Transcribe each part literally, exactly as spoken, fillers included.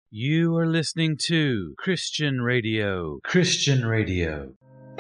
You are listening to Christian Radio. Christian Radio.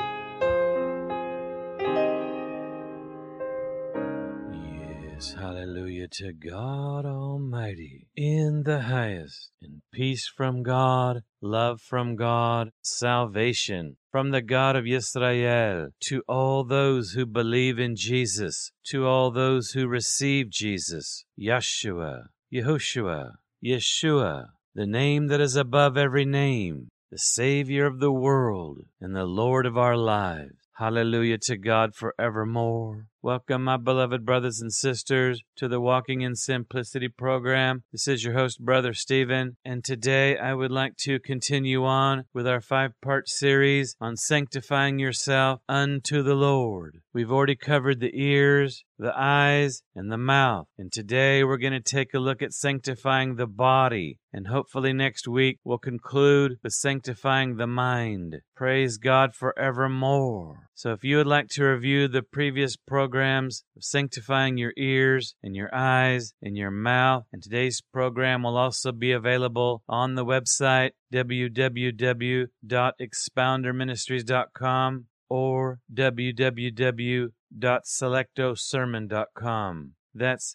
Yes, hallelujah to God Almighty in the highest, and peace from God, love from God, salvation from the God of Israel, to all those who believe in Jesus, to all those who receive Jesus, Yeshua, Yehoshua, Yeshua, the name that is above every name, the Savior of the world, and the Lord of our lives. Hallelujah to God forevermore. Welcome, my beloved brothers and sisters, to the Walking in Simplicity program. This is your host, Brother Stephen, and today I would like to continue on with our five-part series on sanctifying yourself unto the Lord. We've already covered the ears, the eyes, and the mouth, and today we're going to take a look at sanctifying the body, and hopefully next week we'll conclude with sanctifying the mind. Praise God forevermore. So if you would like to review the previous programs of sanctifying your ears and your eyes and your mouth, and today's program will also be available on the website w w w dot expounder ministries dot com or w w w dot selecto sermon dot com. That's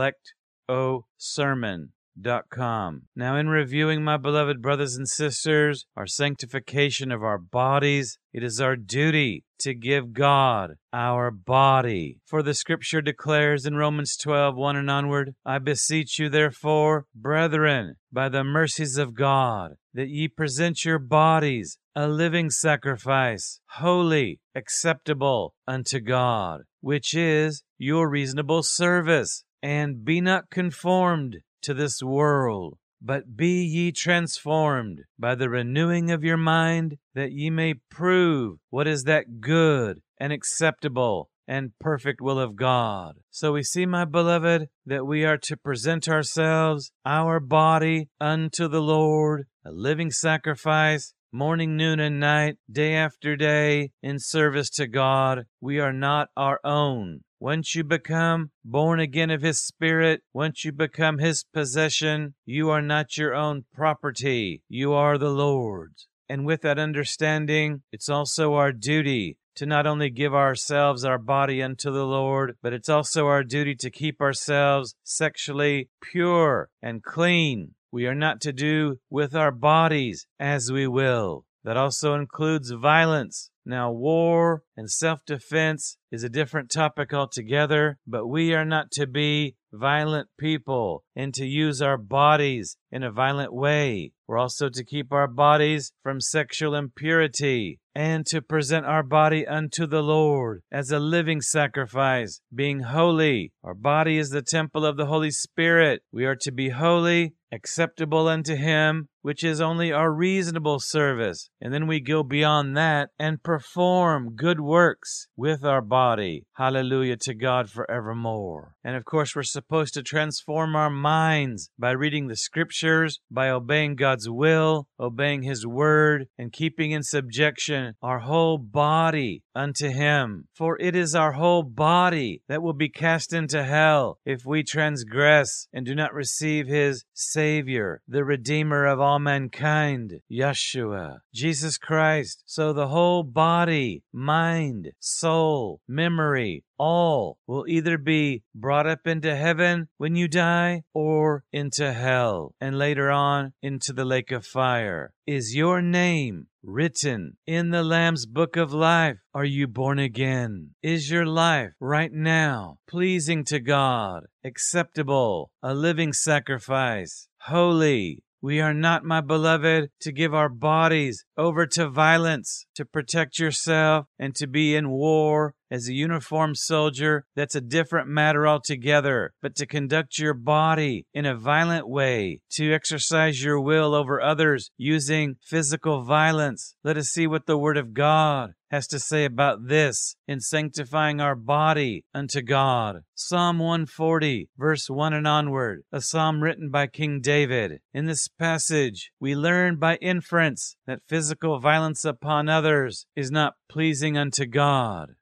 selecto sermon dot com. Now, in reviewing, my beloved brothers and sisters, our sanctification of our bodies, it is our duty to give God our body. For the scripture declares in Romans twelve, one and onward, I beseech you, therefore, brethren, by the mercies of God, that ye present your bodies a living sacrifice, holy, acceptable unto God, which is your reasonable service. And be not conformed to this world, but be ye transformed by the renewing of your mind, that ye may prove what is that good and acceptable and perfect will of God. So we see, my beloved, that we are to present ourselves, our body, unto the Lord, a living sacrifice, morning, noon, and night, day after day, in service to God. We are not our own. Once you become born again of His Spirit, once you become His possession, you are not your own property. You are the Lord's. And with that understanding, it's also our duty to not only give ourselves, our body unto the Lord, but it's also our duty to keep ourselves sexually pure and clean. We are not to do with our bodies as we will. That also includes violence. Now, war and self-defense is a different topic altogether, but we are not to be violent people and to use our bodies in a violent way. We're also to keep our bodies from sexual impurity and to present our body unto the Lord as a living sacrifice, being holy. Our body is the temple of the Holy Spirit. We are to be holy, acceptable unto Him, which is only our reasonable service. And then we go beyond that and perform good works with our body. Hallelujah to God forevermore. And of course, we're supposed to transform our minds by reading the scriptures, by obeying God's will, obeying His word, and keeping in subjection our whole body unto Him. For it is our whole body that will be cast into hell if we transgress and do not receive His Savior, the Redeemer of all mankind, Yeshua, Jesus Christ. So the whole body, mind, soul, memory, all will either be brought up into heaven when you die or into hell, and later on into the lake of fire. Is your name written in the Lamb's book of life? Are you born again? Is your life right now pleasing to God, acceptable, a living sacrifice, holy? We are not, my beloved, to give our bodies over to violence, to protect yourself, and to be in war as a uniformed soldier. That's a different matter altogether. But to conduct your body in a violent way, to exercise your will over others using physical violence. Let us see what the Word of God has to say about this in sanctifying our body unto God. Psalm one forty, verse one and onward, a psalm written by King David. In this passage, we learn by inference that physical violence upon others is not pleasing unto God.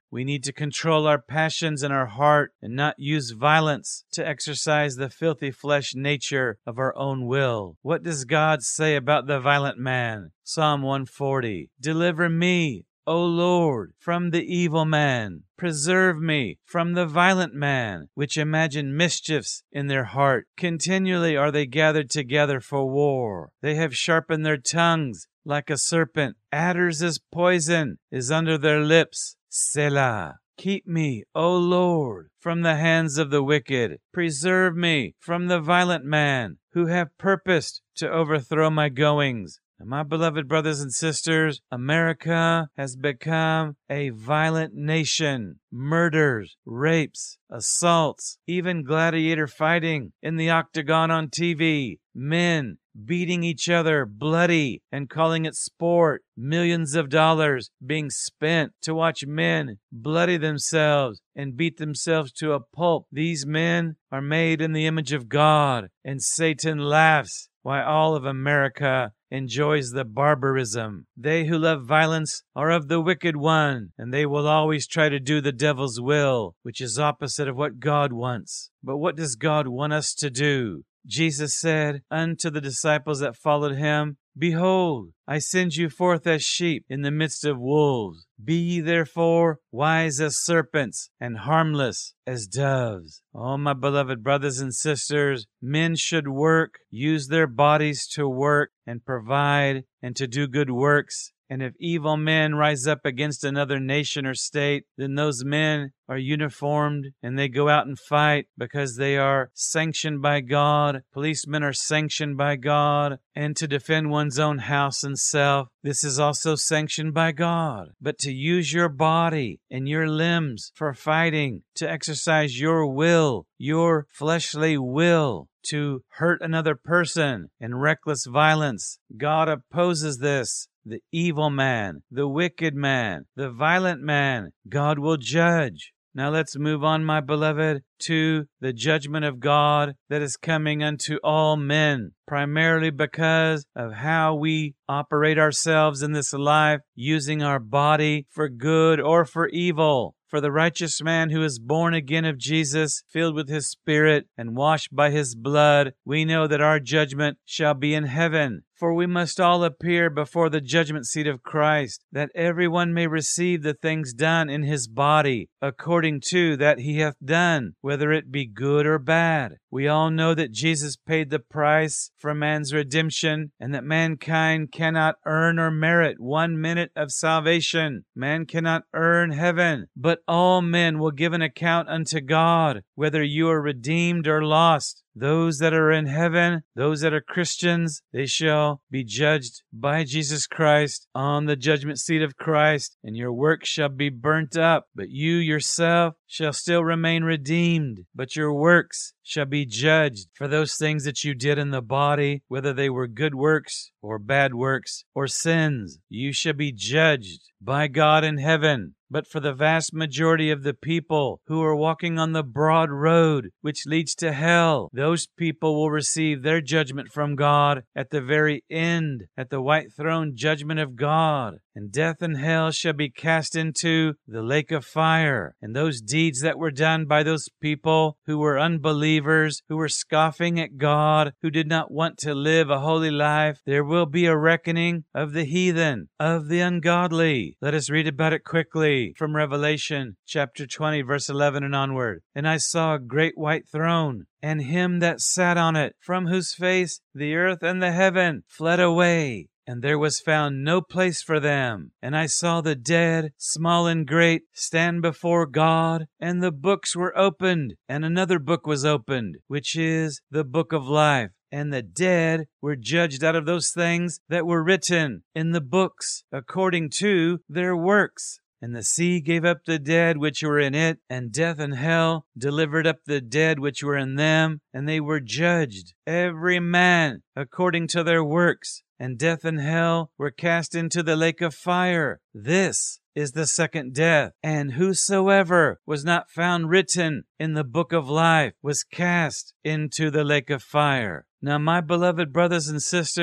We need to control our passions in our heart and not use violence to exercise the filthy flesh nature of our own will. What does God say about the violent man? Psalm one forty. Deliver me, O Lord, from the evil man. Preserve me from the violent man, which imagine mischiefs in their heart. Continually are they gathered together for war. They have sharpened their tongues like a serpent. Adders as poison is under their lips. Selah. Keep me, O Lord, from the hands of the wicked. Preserve me from the violent man who have purposed to overthrow my goings. And my beloved brothers and sisters, America has become a violent nation. Murders, rapes, assaults, even gladiator fighting in the octagon on T V. Men beating each other bloody and calling it sport. Millions of dollars being spent to watch men bloody themselves and beat themselves to a pulp. These men are made in the image of God, and Satan laughs while all of America enjoys the barbarism. They who love violence are of the wicked one, and they will always try to do the devil's will, which is opposite of what God wants. But what does God want us to do? Jesus said unto the disciples that followed him, Behold, I send you forth as sheep in the midst of wolves. Be ye therefore wise as serpents and harmless as doves. Oh, my beloved brothers and sisters, men should work, use their bodies to work and provide and to do good works. And if evil men rise up against another nation or state, then those men are uniformed and they go out and fight because they are sanctioned by God. Policemen are sanctioned by God. And to defend one's own house and self, this is also sanctioned by God. But to use your body and your limbs for fighting, to exercise your will, your fleshly will, to hurt another person in reckless violence, God opposes this. The evil man, the wicked man, the violent man, God will judge. Now let's move on, my beloved, to the judgment of God that is coming unto all men, primarily because of how we operate ourselves in this life, using our body for good or for evil. For the righteous man who is born again of Jesus, filled with his Spirit and washed by his blood, we know that our judgment shall be in heaven. For we must all appear before the judgment seat of Christ, that everyone may receive the things done in his body, according to that he hath done, whether it be good or bad. We all know that Jesus paid the price for man's redemption, and that mankind cannot earn or merit one minute of salvation. Man cannot earn heaven, but all men will give an account unto God, whether you are redeemed or lost. Those that are in heaven, those that are Christians, they shall be judged by Jesus Christ on the judgment seat of Christ, and your work shall be burnt up. But you yourself shall still remain redeemed, but your works shall be judged for those things that you did in the body, whether they were good works or bad works or sins. You shall be judged by God in heaven. But for the vast majority of the people who are walking on the broad road which leads to hell, those people will receive their judgment from God at the very end, at the white throne judgment of God. And death and hell shall be cast into the lake of fire. And those deeds that were done by those people who were unbelievers, who were scoffing at God, who did not want to live a holy life, there will be a reckoning of the heathen, of the ungodly. Let us read about it quickly from Revelation chapter twenty, verse eleven and onward. And I saw a great white throne, and him that sat on it, from whose face the earth and the heaven fled away, and there was found no place for them. And I saw the dead, small and great, stand before God, and the books were opened, and another book was opened, which is the book of life. And the dead were judged out of those things that were written in the books, according to their works. And the sea gave up the dead which were in it, and death and hell delivered up the dead which were in them, and they were judged, every man according to their works. And death and hell were cast into the lake of fire. This is the second death. And whosoever was not found written in the book of life was cast into the lake of fire. Now, my beloved brothers and sisters,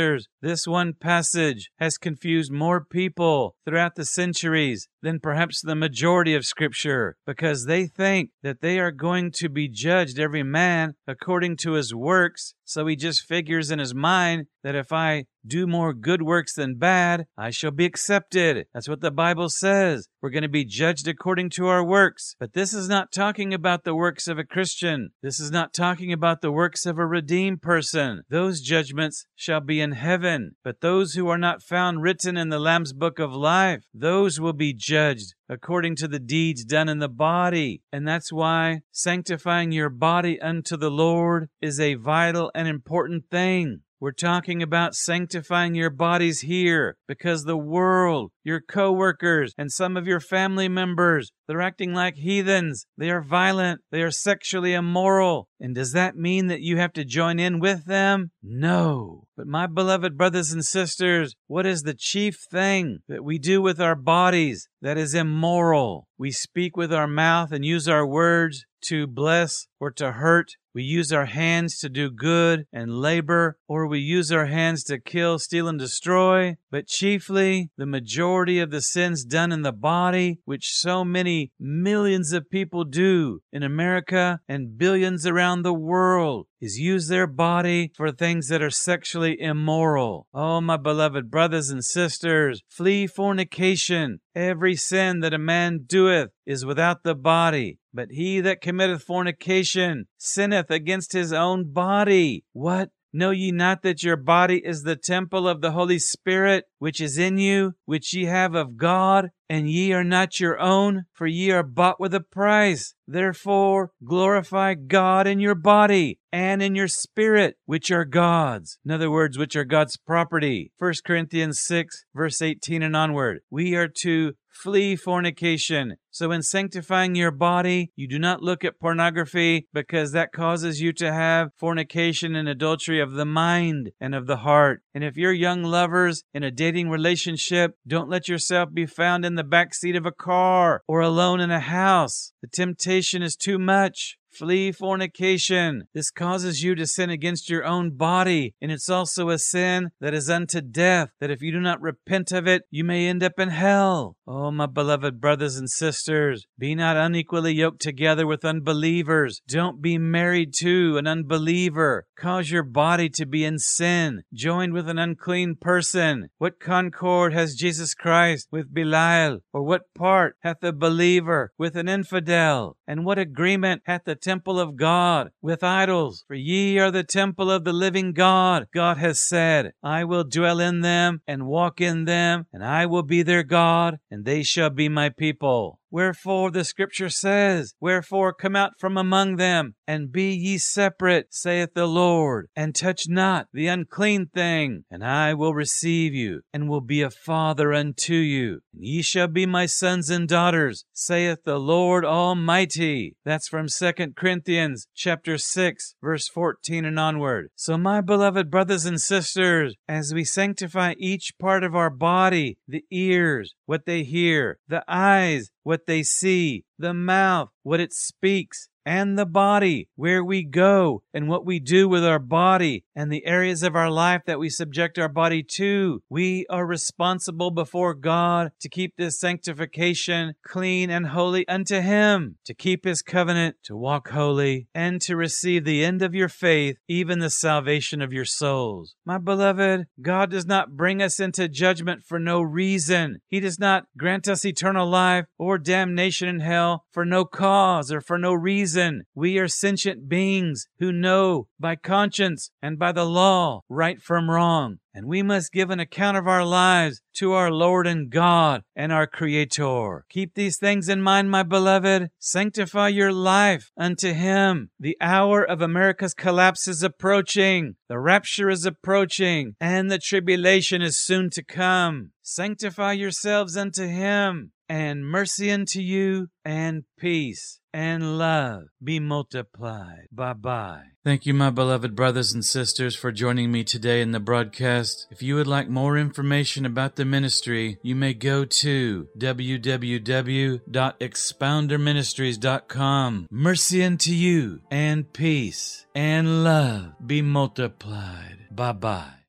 This one passage has confused more people throughout the centuries than perhaps the majority of Scripture, because they think that they are going to be judged, every man, according to his works. So he just figures in his mind that if I do more good works than bad, I shall be accepted. That's what the Bible says. We're going to be judged according to our works. But this is not talking about the works of a Christian. This is not talking about the works of a redeemed person. Those judgments shall be in heaven. But those who are not found written in the Lamb's book of life, those will be judged according to the deeds done in the body. And that's why sanctifying your body unto the Lord is a vital and important thing. We're talking about sanctifying your bodies here because the world, your co-workers, and some of your family members, they're acting like heathens. They are violent. They are sexually immoral. And does that mean that you have to join in with them? No. But my beloved brothers and sisters, what is the chief thing that we do with our bodies that is immoral? We speak with our mouth and use our words to bless or to hurt. We use our hands to do good and labor, or we use our hands to kill, steal, and destroy. But chiefly, the majority of the sins done in the body, which so many millions of people do in America and billions around the world, is use their body for things that are sexually immoral. Oh, my beloved brothers and sisters, flee fornication. Every sin that a man doeth is without the body, but he that committeth fornication sinneth against his own body. What? Know ye not that your body is the temple of the Holy Spirit, which is in you, which ye have of God, and ye are not your own, for ye are bought with a price. Therefore glorify God in your body and in your spirit, which are God's. In other words, which are God's property. First Corinthians six, verse eighteen and onward. We are to flee fornication. So in sanctifying your body, you do not look at pornography, because that causes you to have fornication and adultery of the mind and of the heart. And if you're young lovers in a dating relationship, don't let yourself be found in the back seat of a car or alone in a house. The temptation is too much. Flee fornication. This causes you to sin against your own body, and it's also a sin that is unto death, that if you do not repent of it, you may end up in hell. Oh, my beloved brothers and sisters, be not unequally yoked together with unbelievers. Don't be married to an unbeliever. Cause your body to be in sin, joined with an unclean person. What concord has Jesus Christ with Belial? Or what part hath a believer with an infidel? And what agreement hath the temple of God with idols? For ye are the temple of the living God. God has said, I will dwell in them and walk in them, and I will be their God, and they shall be my people. Wherefore the Scripture says, Wherefore come out from among them, and be ye separate, saith the Lord, and touch not the unclean thing, and I will receive you, and will be a father unto you. And ye shall be my sons and daughters, saith the Lord Almighty. That's from Second Corinthians chapter six, verse fourteen and onward. So my beloved brothers and sisters, as we sanctify each part of our body, the ears, what they hear, the eyes, what they see, the mouth, what it speaks, and the body, where we go and what we do with our body and the areas of our life that we subject our body to. We are responsible before God to keep this sanctification clean and holy unto Him, to keep His covenant, to walk holy, and to receive the end of your faith, even the salvation of your souls. My beloved, God does not bring us into judgment for no reason. He does not grant us eternal life or damnation in hell for no cause or for no reason. We are sentient beings who know by conscience and by the law right from wrong. And we must give an account of our lives to our Lord and God and our Creator. Keep these things in mind, my beloved. Sanctify your life unto Him. The hour of America's collapse is approaching. The rapture is approaching. And the tribulation is soon to come. Sanctify yourselves unto Him. And mercy unto you, and peace, and love be multiplied. Bye-bye. Thank you, my beloved brothers and sisters, for joining me today in the broadcast. If you would like more information about the ministry, you may go to w w w dot expounder ministries dot com. Mercy unto you, and peace, and love be multiplied. Bye-bye.